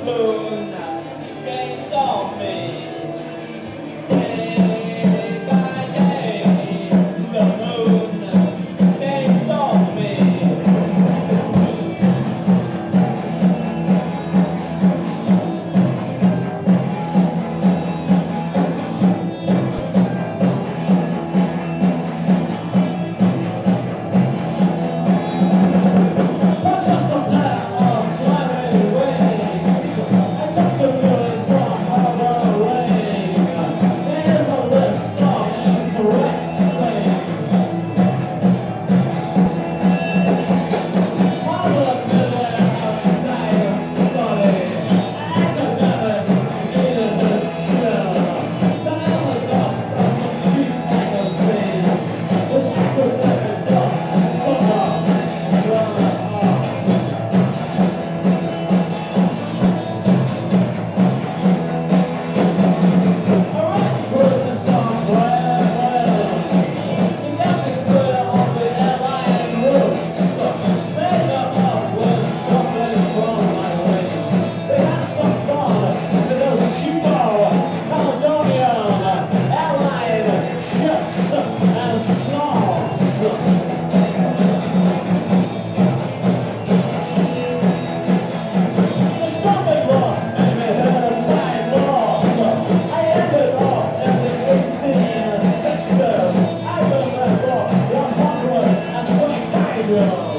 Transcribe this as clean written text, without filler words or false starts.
moon gains on me. Day by day, the moon gains on me. Not just a pair of flying wings, I took to doing some hovering. There's a list of incorrect things. I'll admit it outside a study. Academic needed this cure. Some only dust of some cheap magazines. This academic dust, footnotes, running up. Alright, British on brands. To get me clear on the airline routes. Made up of with stuffing from my wings. They had some fun with those cheapo Caledonian airline ships and snobs. The stuffing lost made me hit a time lock. I ended up in the 1860s. I've been there for 125 years.